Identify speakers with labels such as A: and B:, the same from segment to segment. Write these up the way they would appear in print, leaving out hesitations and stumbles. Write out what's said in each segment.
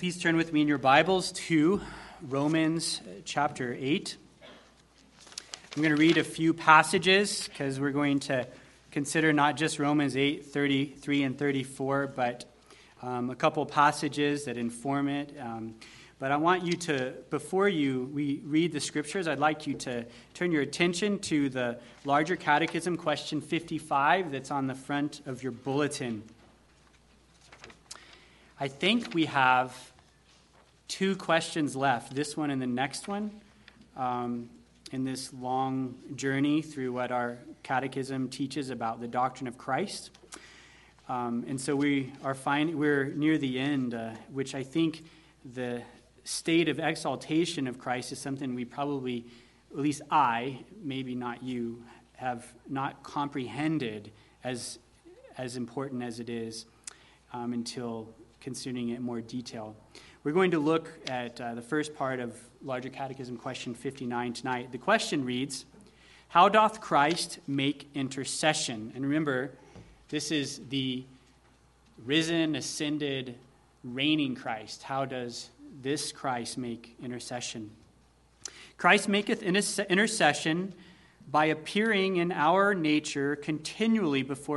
A: Please turn with me in your Bibles to Romans chapter 8. I'm going to read a few passages because we're going to consider not just Romans 8, 33 and 34, but a couple passages that inform it. But I want you to, before we read the scriptures, I'd like you to turn your attention to the larger catechism, question 55, that's on the front of your bulletin. I think we have two questions left, this one and the next one, in this long journey through what our catechism teaches about the doctrine of Christ. And so we're near the end, which I think the state of exaltation of Christ is something we probably, at least I, maybe not you, have not comprehended as important as it is until considering it in more detail. We're going to look at the first part of Larger Catechism, question 59 tonight. The question reads, "How doth Christ make intercession?" And remember, this is the risen, ascended, reigning Christ. How does this Christ make intercession? Christ maketh intercession by appearing in our nature continually before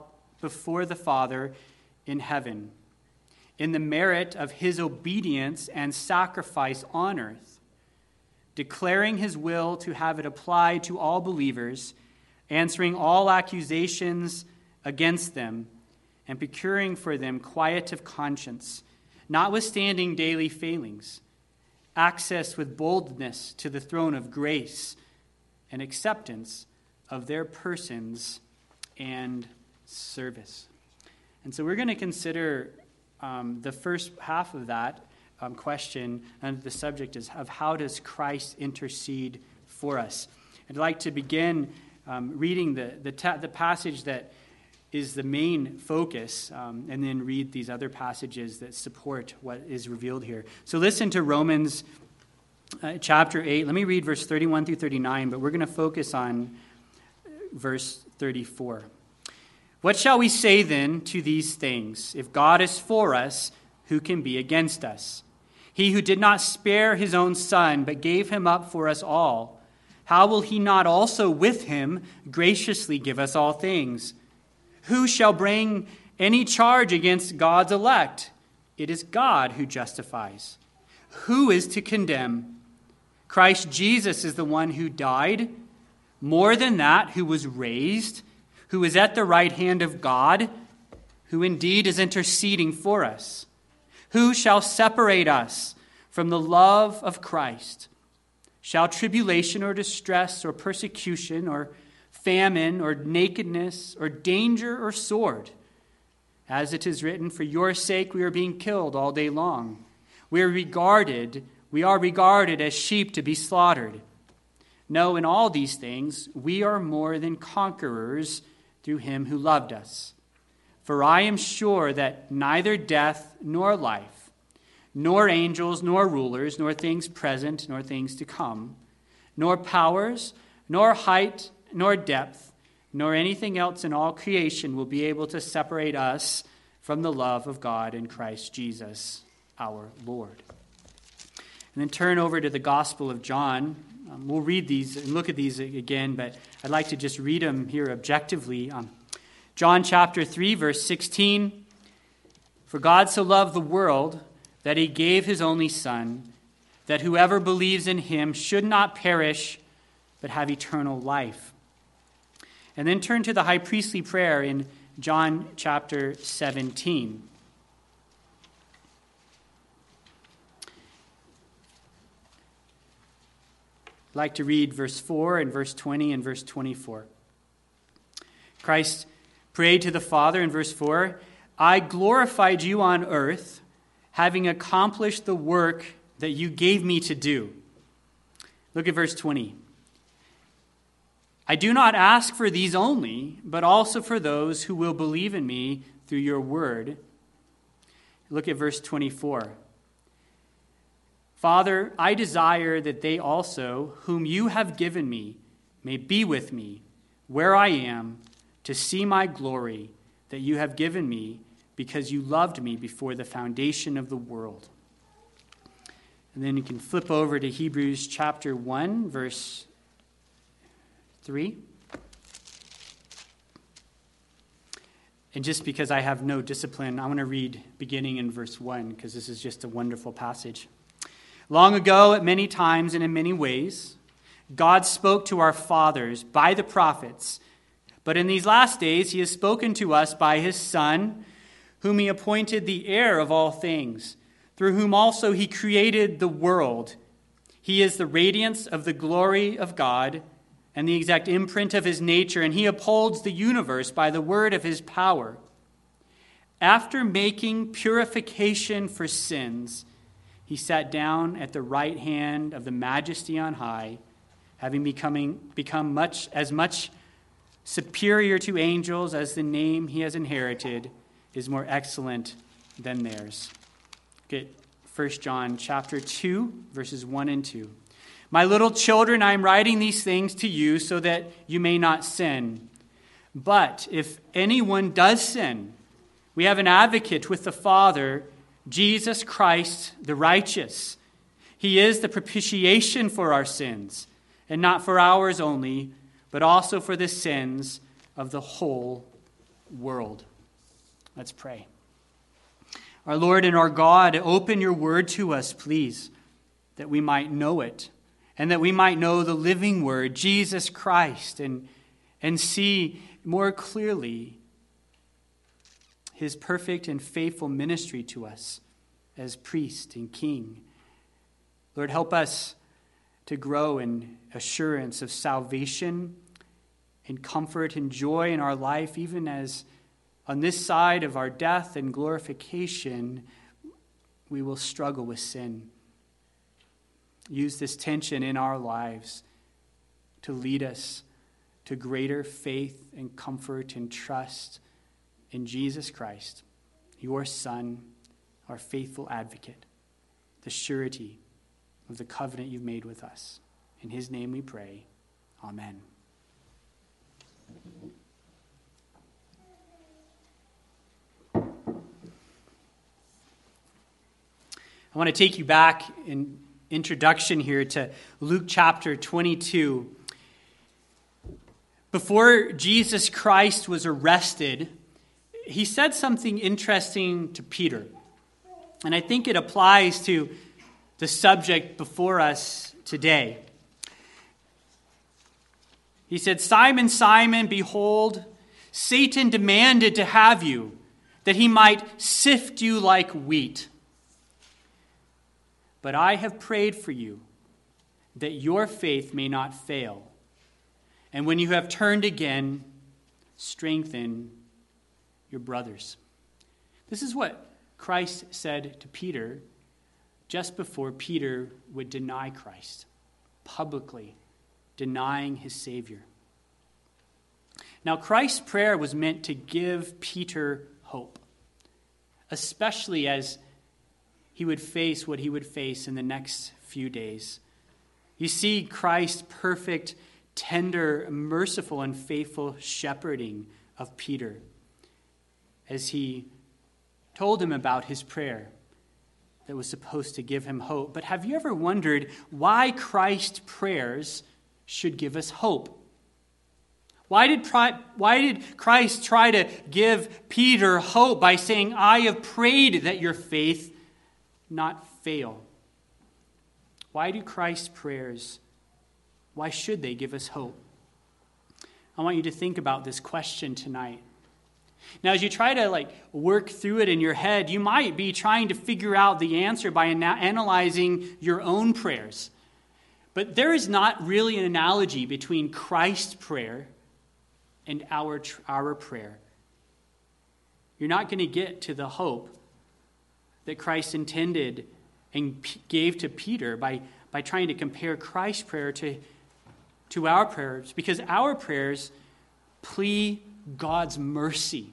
A: the Father in heaven, in the merit of his obedience and sacrifice on earth, declaring his will to have it applied to all believers, answering all accusations against them, and procuring for them quiet of conscience, notwithstanding daily failings, access with boldness to the throne of grace, and acceptance of their persons and service. And so we're going to consider the first half of that question, and the subject is of how does Christ intercede for us. I'd like to begin reading the passage that is the main focus, and then read these other passages that support what is revealed here. So listen to Romans chapter 8. Let me read verse 31 through 39, but we're going to focus on verse 34. "What shall we say then to these things? If God is for us, who can be against us? He who did not spare his own son, but gave him up for us all, how will he not also with him graciously give us all things? Who shall bring any charge against God's elect? It is God who justifies. Who is to condemn? Christ Jesus is the one who died, more than that, who was raised, who is at the right hand of God, who indeed is interceding for us. Who shall separate us from the love of Christ? Shall tribulation or distress or persecution or famine or nakedness or danger or sword? As it is written, for your sake we are being killed all day long. We are regarded as sheep to be slaughtered. No, in all these things we are more than conquerors through him who loved us. For I am sure that neither death nor life, nor angels nor rulers, nor things present nor things to come, nor powers, nor height, nor depth, nor anything else in all creation will be able to separate us from the love of God in Christ Jesus our Lord." And then turn over to the Gospel of John. We'll read these and look at these again, but I'd like to just read them here objectively. John chapter 3, verse 16. "For God so loved the world that he gave his only Son, that whoever believes in him should not perish, but have eternal life." And then turn to the high priestly prayer in John chapter 17. I'd like to read verse 4 and verse 20 and verse 24. Christ prayed to the Father in verse 4, "I glorified you on earth, having accomplished the work that you gave me to do." Look at verse 20. "I do not ask for these only, but also for those who will believe in me through your word." Look at verse 24. "Father, I desire that they also, whom you have given me, may be with me where I am, to see my glory that you have given me, because you loved me before the foundation of the world." And then you can flip over to Hebrews chapter 1, verse 3. And just because I have no discipline, I want to read beginning in verse 1, because this is just a wonderful passage. Long ago, at many times and in many ways, God spoke to our fathers by the prophets. But in these last days, he has spoken to us by his Son, whom he appointed the heir of all things, through whom also he created the world. He is the radiance of the glory of God and the exact imprint of his nature, and he upholds the universe by the word of his power. After making purification for sins, he sat down at the right hand of the Majesty on high, having become much superior to angels, as the name he has inherited is more excellent than theirs. Get 1 John chapter 2, verses 1 and 2. My little children, I am writing these things to you so that you may not sin. But if anyone does sin, we have an advocate with the Father, Jesus Christ the righteous. He is the propitiation for our sins, and not for ours only, but also for the sins of the whole world. Let's pray. Our Lord and our God, open your word to us, please, that we might know it, and that we might know the living word, Jesus Christ, and see more clearly his perfect and faithful ministry to us as priest and king. Lord, help us to grow in assurance of salvation and comfort and joy in our life, even as on this side of our death and glorification, we will struggle with sin. Use this tension in our lives to lead us to greater faith and comfort and trust in Jesus Christ, your Son, our faithful advocate, the surety of the covenant you've made with us. In his name we pray. Amen. I want to take you back in introduction here to Luke chapter 22. Before Jesus Christ was arrested, he said something interesting to Peter. And I think it applies to the subject before us today. He said, Simon, Simon, behold, Satan demanded to have you, that he might sift you like wheat. But I have prayed for you, that your faith may not fail. And when you have turned again, strengthen your brothers. This is what Christ said to Peter just before Peter would deny Christ, publicly denying his Savior. Now, Christ's prayer was meant to give Peter hope, especially as he would face what he would face in the next few days. You see Christ's perfect, tender, merciful, and faithful shepherding of Peter as he told him about his prayer that was supposed to give him hope. But have you ever wondered why Christ's prayers should give us hope? Why did Christ try to give Peter hope by saying, I have prayed that your faith not fail? Why do Christ's prayers, why should they give us hope? I want you to think about this question tonight. Now, as you try to work through it in your head, you might be trying to figure out the answer by analyzing your own prayers. But there is not really an analogy between Christ's prayer and our prayer. You're not going to get to the hope that Christ intended and gave to Peter by trying to compare Christ's prayer to our prayers, because our prayers plea God's mercy.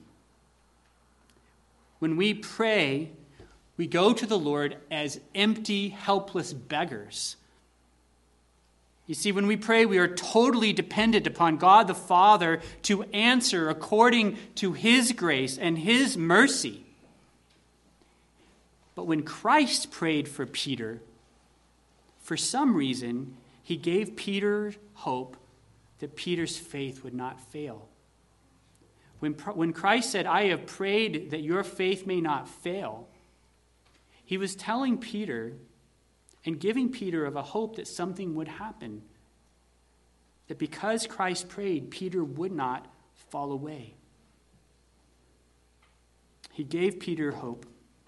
A: When we pray, we go to the Lord as empty, helpless beggars. You see, when we pray, we are totally dependent upon God the Father to answer according to his grace and his mercy. But when Christ prayed for Peter, for some reason, he gave Peter hope that Peter's faith would not fail. When Christ said, "I have prayed that your faith may not fail," he was telling Peter and giving Peter of a hope that something would happen. That because Christ prayed, Peter would not fall away. He gave Peter hope.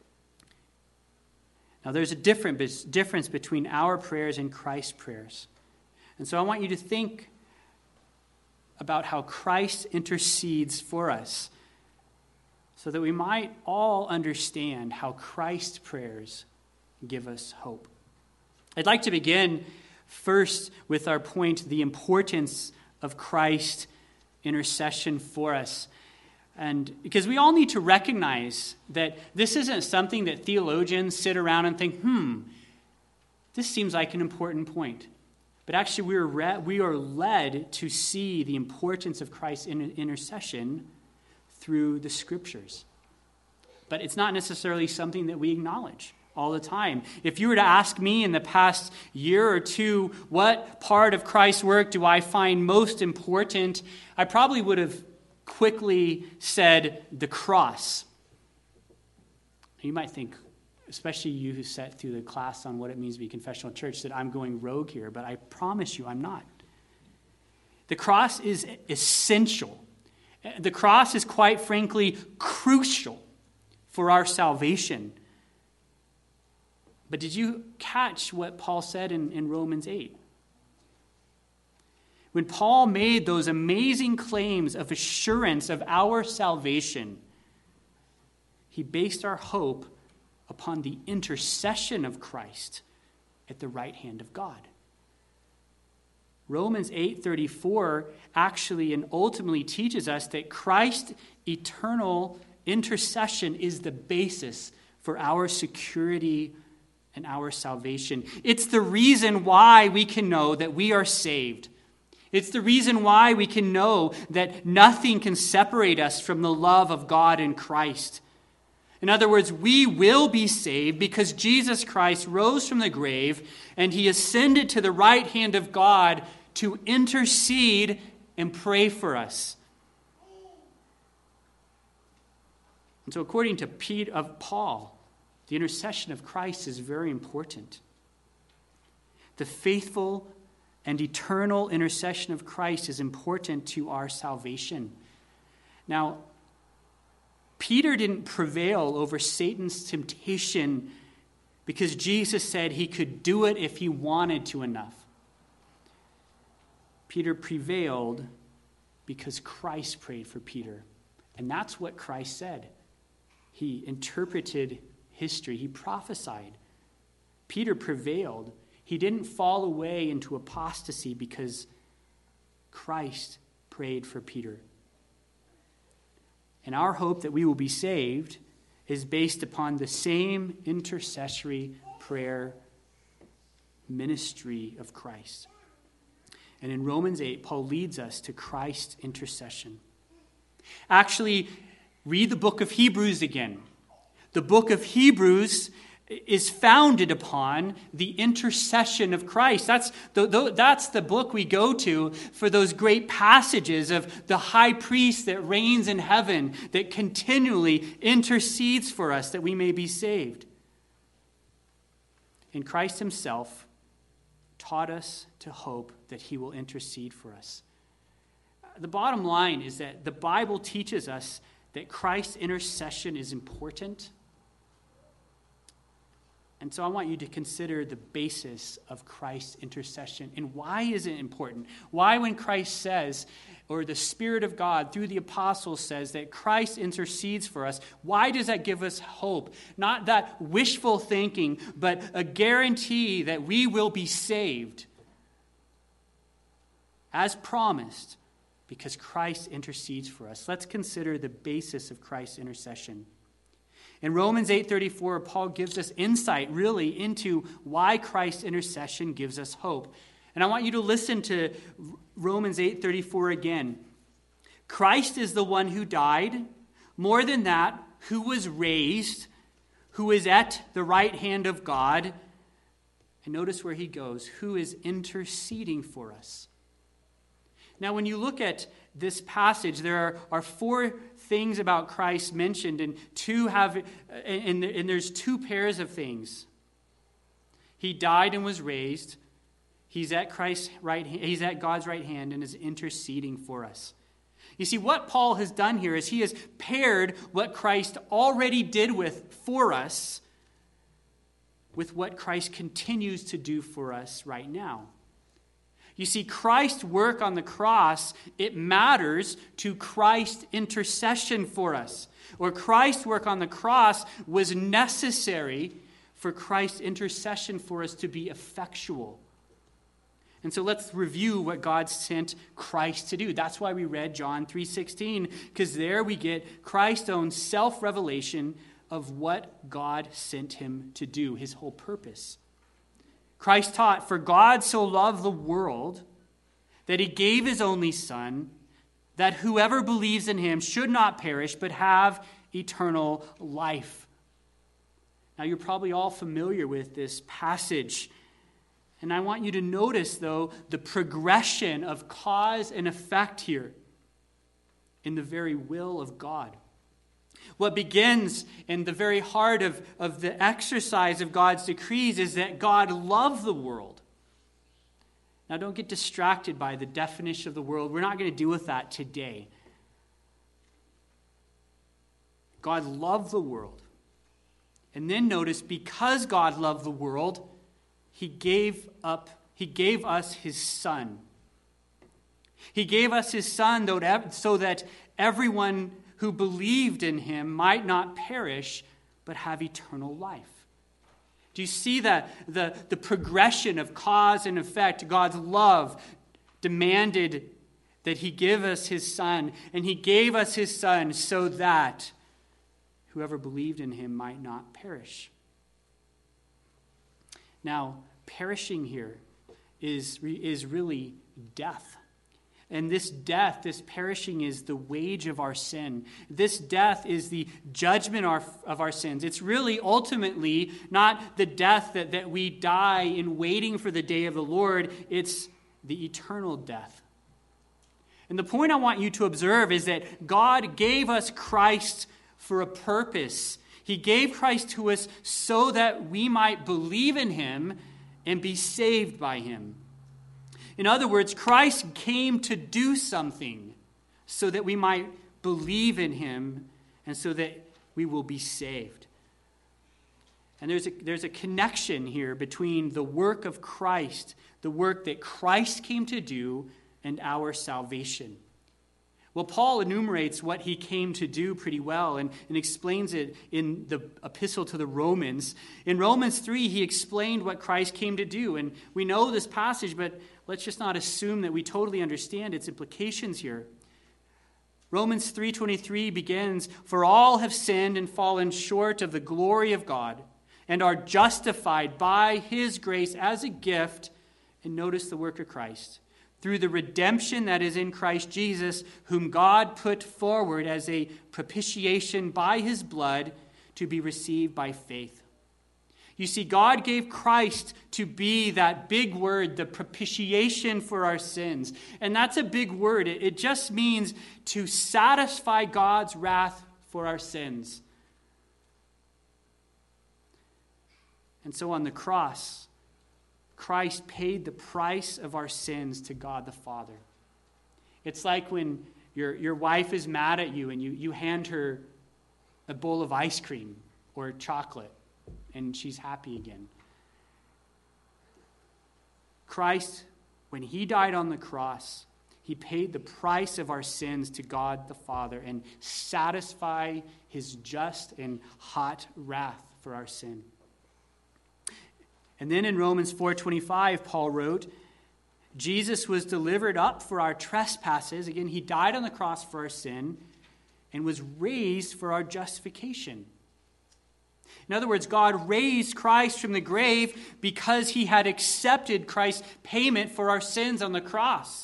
A: Now, there's a difference between our prayers and Christ's prayers. And so I want you to think about how Christ intercedes for us so that we might all understand how Christ's prayers give us hope. I'd like to begin first with our point, the importance of Christ's intercession for us. And because we all need to recognize that this isn't something that theologians sit around and think, this seems like an important point. But actually, we are led to see the importance of Christ's intercession through the Scriptures. But it's not necessarily something that we acknowledge all the time. If you were to ask me in the past year or two, what part of Christ's work do I find most important, I probably would have quickly said the cross. You might think, especially you who sat through the class on what it means to be a confessional church, that I'm going rogue here, but I promise you I'm not. The cross is essential. The cross is, quite frankly, crucial for our salvation. But did you catch what Paul said in Romans 8? When Paul made those amazing claims of assurance of our salvation, he based our hope upon the intercession of Christ at the right hand of God. Romans 8:34 actually and ultimately teaches us that Christ's eternal intercession is the basis for our security and our salvation. It's the reason why we can know that we are saved. It's the reason why we can know that nothing can separate us from the love of God in Christ. In other words, we will be saved because Jesus Christ rose from the grave and he ascended to the right hand of God to intercede and pray for us. And so according to Paul, the intercession of Christ is very important. The faithful and eternal intercession of Christ is important to our salvation. Now, Peter didn't prevail over Satan's temptation because Jesus said he could do it if he wanted to enough. Peter prevailed because Christ prayed for Peter. And that's what Christ said. He interpreted history. He prophesied. Peter prevailed. He didn't fall away into apostasy because Christ prayed for Peter. And our hope that we will be saved is based upon the same intercessory prayer ministry of Christ. And in Romans 8, Paul leads us to Christ's intercession. Actually, read the book of Hebrews again. The book of Hebrews is founded upon the intercession of Christ. That's the book we go to for those great passages of the high priest that reigns in heaven, that continually intercedes for us that we may be saved. And Christ himself taught us to hope that he will intercede for us. The bottom line is that the Bible teaches us that Christ's intercession is important. And so I want you to consider the basis of Christ's intercession. And why is it important? Why, when Christ says, or the Spirit of God through the apostles says that Christ intercedes for us, why does that give us hope? Not that wishful thinking, but a guarantee that we will be saved as promised because Christ intercedes for us. Let's consider the basis of Christ's intercession. In Romans 8:34, Paul gives us insight really into why Christ's intercession gives us hope. And I want you to listen to Romans 8:34 again. Christ is the one who died, more than that, who was raised, who is at the right hand of God, And notice where he goes, who is interceding for us. Now, when you look at this passage, there are four things about Christ mentioned, and there's two pairs of things. He died and was raised. He's at God's right hand and is interceding for us. You see, what Paul has done here is he has paired what Christ already did for us with what Christ continues to do for us right now. You see, Christ's work on the cross, it matters to Christ's intercession for us. Or Christ's work on the cross was necessary for Christ's intercession for us to be effectual. And so let's review what God sent Christ to do. That's why we read John 3:16, because there we get Christ's own self-revelation of what God sent him to do, his whole purpose. Christ taught, "For God so loved the world that he gave his only Son, that whoever believes in him should not perish but have eternal life." Now, you're probably all familiar with this passage. And I want you to notice, though, the progression of cause and effect here in the very will of God. What begins in the very heart of the exercise of God's decrees is that God loved the world. Now, don't get distracted by the definition of the world. We're not going to deal with that today. God loved the world. And then notice, because God loved the world, He gave us his Son. He gave us his Son so that everyone who believed in him might not perish, but have eternal life. Do you see that the progression of cause and effect? God's love demanded that he give us his Son, and he gave us his Son so that whoever believed in him might not perish. Now, perishing here is really death. And this death, this perishing, is the wage of our sin. This death is the judgment of our sins. It's really ultimately not the death that we die in waiting for the day of the Lord. It's the eternal death. And the point I want you to observe is that God gave us Christ for a purpose. He gave Christ to us so that we might believe in him and be saved by him. In other words, Christ came to do something so that we might believe in him and so that we will be saved. And there's a connection here between the work of Christ, the work that Christ came to do, and our salvation. Well, Paul enumerates what he came to do pretty well and explains it in the epistle to the Romans. In Romans 3, he explained what Christ came to do. And we know this passage, but let's just not assume that we totally understand its implications here. Romans 3:23 begins, "For all have sinned and fallen short of the glory of God, and are justified by his grace as a gift," and notice the work of Christ, "through the redemption that is in Christ Jesus, whom God put forward as a propitiation by his blood to be received by faith." You see, God gave Christ to be that big word, the propitiation for our sins. And that's a big word. It just means to satisfy God's wrath for our sins. And so on the cross, Christ paid the price of our sins to God the Father. It's like when your wife is mad at you and you hand her a bowl of ice cream or chocolate and she's happy again. Christ, when he died on the cross, he paid the price of our sins to God the Father and satisfied his just and hot wrath for our sin. And then in Romans 4:25, Paul wrote, Jesus was delivered up for our trespasses. Again, he died on the cross for our sin and was raised for our justification. In other words, God raised Christ from the grave because he had accepted Christ's payment for our sins on the cross.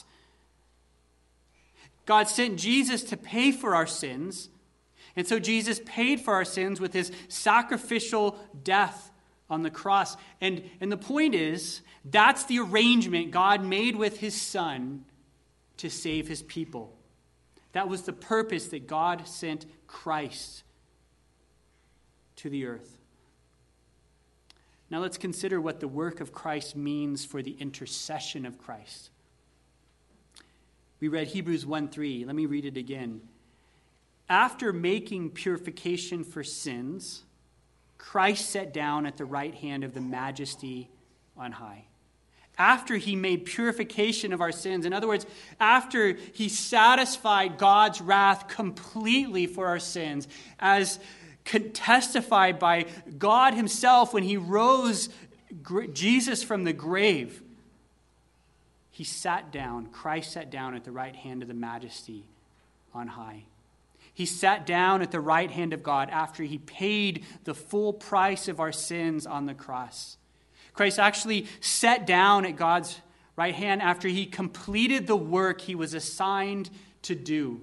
A: God sent Jesus to pay for our sins, and so Jesus paid for our sins with his sacrificial death on the cross. And the point is, that's the arrangement God made with his Son to save his people. That was the purpose that God sent Christ to the earth. Now let's consider what the work of Christ means for the intercession of Christ. We read Hebrews 1:3. Let me read it again. After making purification for sins, Christ sat down at the right hand of the Majesty on high. After he made purification of our sins, in other words, after he satisfied God's wrath completely for our sins, as testified by God himself when he rose Jesus from the grave, he sat down, Christ sat down at the right hand of the Majesty on high. He sat down at the right hand of God after he paid the full price of our sins on the cross. Christ actually sat down at God's right hand after he completed the work he was assigned to do.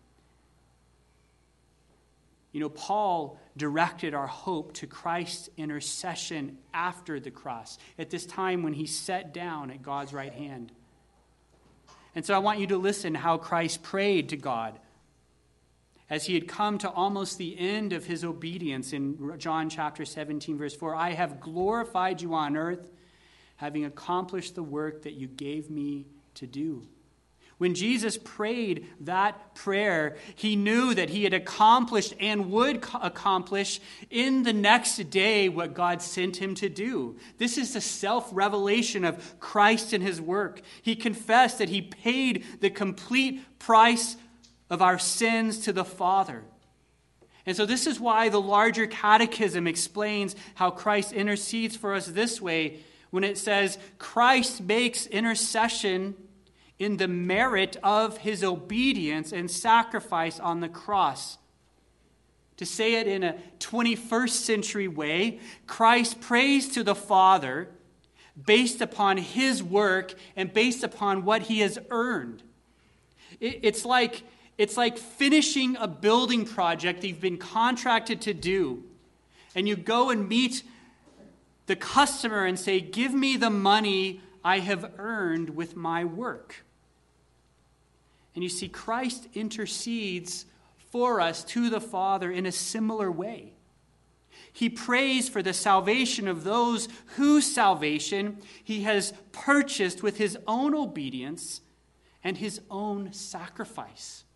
A: You know, Paul directed our hope to Christ's intercession after the cross, at this time when he sat down at God's right hand. And so I want you to listen how Christ prayed to God as he had come to almost the end of his obedience in John chapter 17, verse 4. I have glorified you on earth, having accomplished the work that you gave me to do. When Jesus prayed that prayer, he knew that he had accomplished and would accomplish in the next day what God sent him to do. This is the self-revelation of Christ and his work. He confessed that he paid the complete price of our sins to the Father. And so this is why the larger catechism explains how Christ intercedes for us this way when it says, Christ makes intercession in the merit of his obedience and sacrifice on the cross. To say it in a 21st century way, Christ prays to the Father based upon his work and based upon what he has earned. It's like finishing a building project that you've been contracted to do, and you go and meet the customer and say, give me the money I have earned with my work. And you see, Christ intercedes for us to the Father in a similar way. He prays for the salvation of those whose salvation he has purchased with his own obedience and his own sacrifice.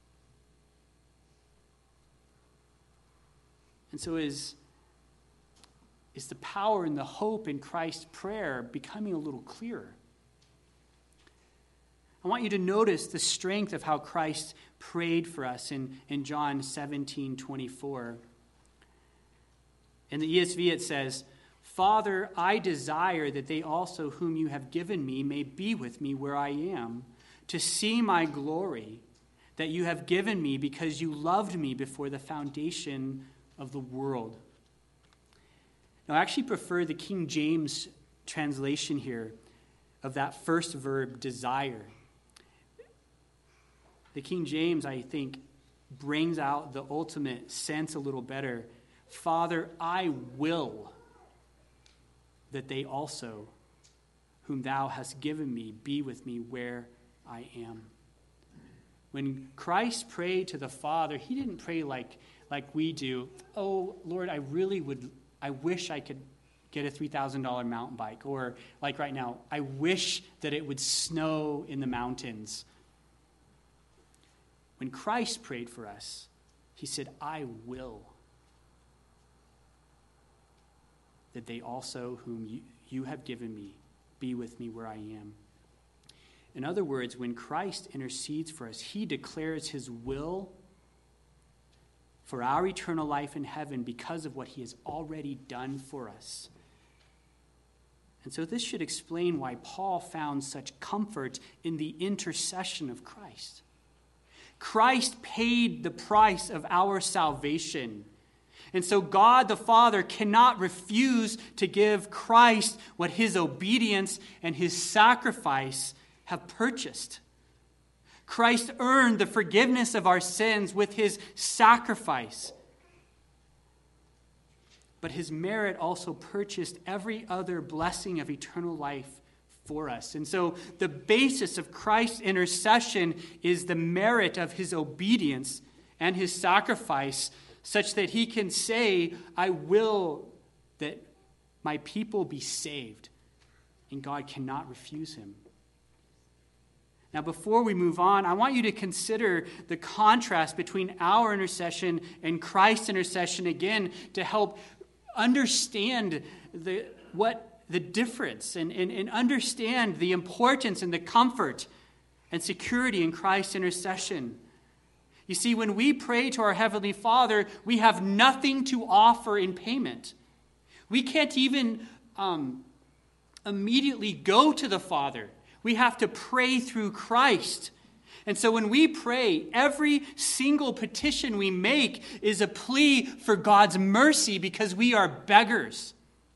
A: And so is the power and the hope in Christ's prayer becoming a little clearer? I want you to notice the strength of how Christ prayed for us in John 17:24. In the ESV it says, Father, I desire that they also whom you have given me may be with me where I am, to see my glory that you have given me because you loved me before the foundation of the world. Now, I actually prefer the King James translation here of that first verb, desire. The King James, I think, brings out the ultimate sense a little better. Father, I will that they also, whom thou hast given me, be with me where I am. When Christ prayed to the Father, he didn't pray like we do. Oh, Lord, I wish I could get a $3,000 mountain bike. Or like right now, I wish that it would snow in the mountains. When Christ prayed for us, he said, I will that they also whom you have given me be with me where I am. In other words, when Christ intercedes for us, he declares his will for our eternal life in heaven because of what he has already done for us. And so this should explain why Paul found such comfort in the intercession of Christ. Christ paid the price of our salvation. And so God the Father cannot refuse to give Christ what his obedience and his sacrifice have purchased. Christ earned the forgiveness of our sins with his sacrifice. but his merit also purchased every other blessing of eternal life for us. And so the basis of Christ's intercession is the merit of his obedience and his sacrifice, such that he can say, I will that my people be saved. And God cannot refuse him. Now, before we move on, I want you to consider the contrast between our intercession and Christ's intercession again to help understand the difference and understand the importance and the comfort and security in Christ's intercession. You see, when we pray to our Heavenly Father, we have nothing to offer in payment. We can't even immediately go to the Father. We have to pray through Christ. And so when we pray, every single petition we make is a plea for God's mercy because we are beggars.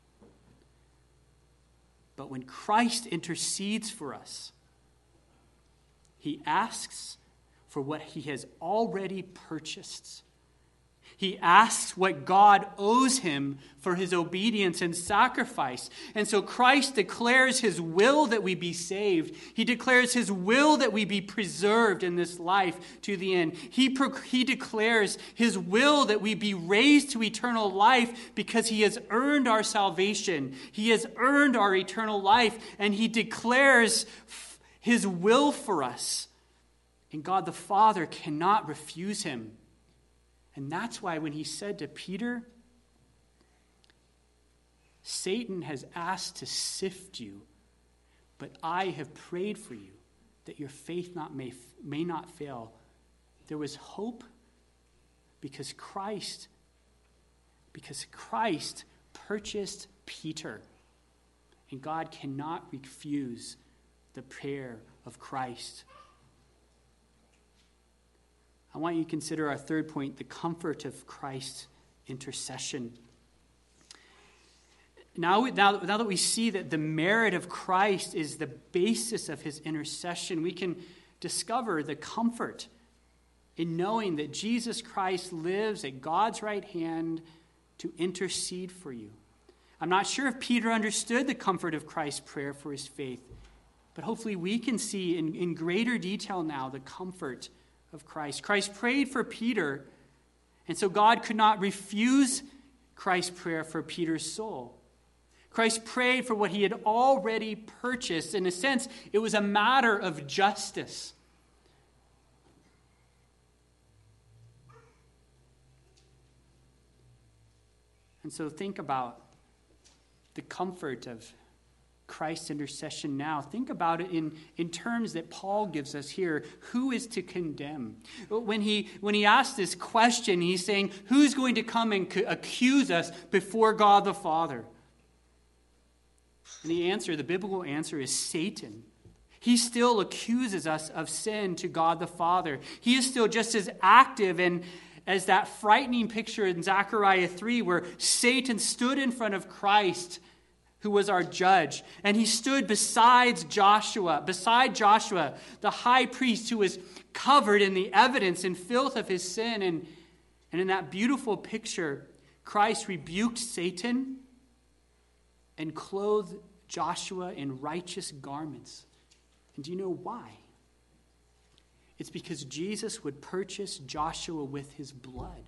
A: But when Christ intercedes for us, he asks for what he has already purchased. He asks what God owes him for his obedience and sacrifice. And so Christ declares his will that we be saved. He declares his will that we be preserved in this life to the end. He declares his will that we be raised to eternal life because he has earned our salvation. He has earned our eternal life, and he declares his will for us. And God the Father cannot refuse him. And that's why when he said to Peter, Satan has asked to sift you, but I have prayed for you that your faith may not fail. There was hope because Christ purchased Peter. And God cannot refuse the prayer of Christ. I want you to consider our third point, the comfort of Christ's intercession. Now that we see that the merit of Christ is the basis of his intercession, we can discover the comfort in knowing that Jesus Christ lives at God's right hand to intercede for you. I'm not sure if Peter understood the comfort of Christ's prayer for his faith, but hopefully we can see in greater detail now the comfort of Christ. Christ prayed for Peter, and so God could not refuse Christ's prayer for Peter's soul. Christ prayed for what he had already purchased. In a sense, it was a matter of justice. And so think about the comfort of Christ's intercession now. Think about it in terms that Paul gives us here. Who is to condemn? When he asks this question, he's saying, who's going to come and accuse us before God the Father? And the biblical answer is Satan. He still accuses us of sin to God the Father. He is still just as active and as that frightening picture in Zechariah 3 where Satan stood in front of Christ, who was our judge. And he stood beside Joshua, the high priest who was covered in the evidence and filth of his sin. And in that beautiful picture, Christ rebuked Satan and clothed Joshua in righteous garments. And do you know why? It's because Jesus would purchase Joshua with his blood.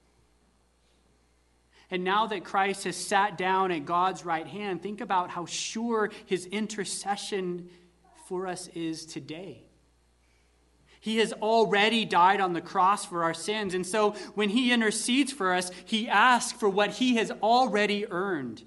A: And now that Christ has sat down at God's right hand, think about how sure his intercession for us is today. He has already died on the cross for our sins. And so when he intercedes for us, he asks for what he has already earned.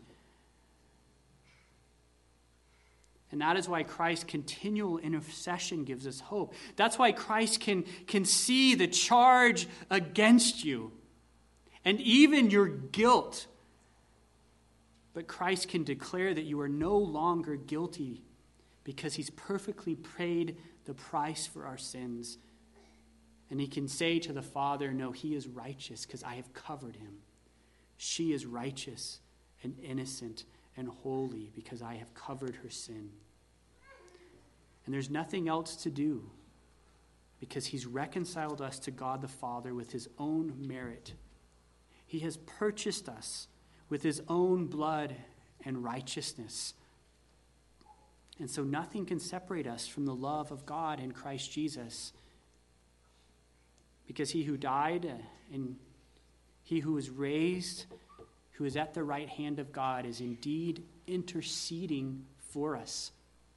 A: And that is why Christ's continual intercession gives us hope. That's why Christ can see the charge against you and even your guilt. But Christ can declare that you are no longer guilty because he's perfectly paid the price for our sins. And he can say to the Father, no, he is righteous because I have covered him. She is righteous and innocent and holy because I have covered her sin. And there's nothing else to do because he's reconciled us to God the Father with his own merit. He has purchased us with his own blood and righteousness. And so nothing can separate us from the love of God in Christ Jesus. Because he who died and he who was raised, who is at the right hand of God, is indeed interceding for us,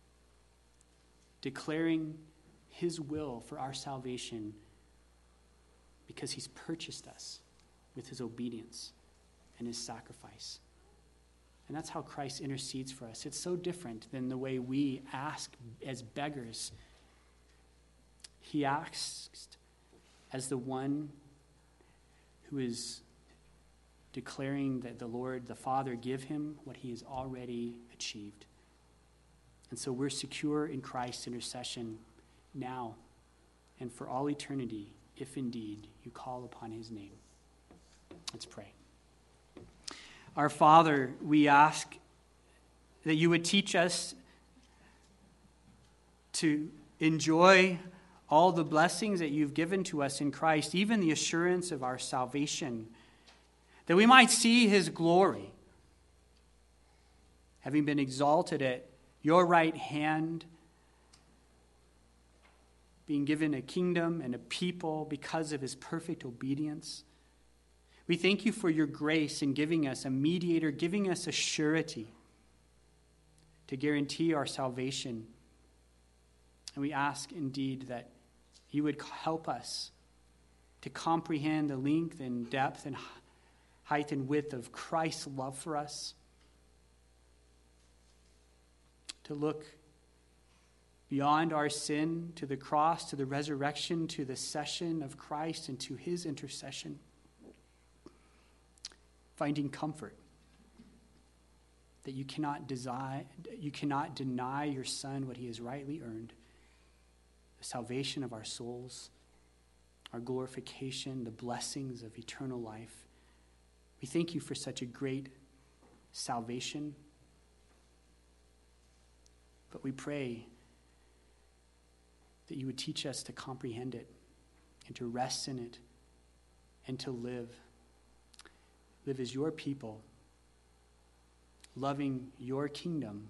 A: declaring his will for our salvation, because he's purchased us with his obedience and his sacrifice. And that's how Christ intercedes for us. It's so different than the way we ask as beggars. He asks as the one who is declaring that the Lord, the Father, give him what he has already achieved. And so we're secure in Christ's intercession now and for all eternity, if indeed you call upon his name. Let's pray. Our Father, we ask that you would teach us to enjoy all the blessings that you've given to us in Christ, even the assurance of our salvation, that we might see his glory, having been exalted at your right hand, being given a kingdom and a people because of his perfect obedience. We thank you for your grace in giving us a mediator, giving us a surety to guarantee our salvation. And we ask indeed that you would help us to comprehend the length and depth and height and width of Christ's love for us, to look beyond our sin to the cross, to the resurrection, to the session of Christ, and to his intercession, finding comfort that you cannot deny your Son what he has rightly earned, the salvation of our souls, our glorification, the blessings of eternal life. We thank you for such a great salvation, but we pray that you would teach us to comprehend it and to rest in it and to live as your people, loving your kingdom,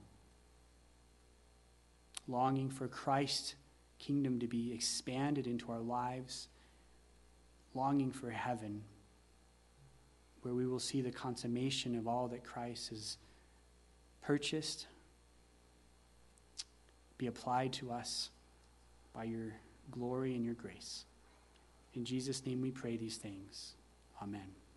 A: longing for Christ's kingdom to be expanded into our lives, longing for heaven, where we will see the consummation of all that Christ has purchased be applied to us by your glory and your grace. In Jesus' name we pray these things. Amen.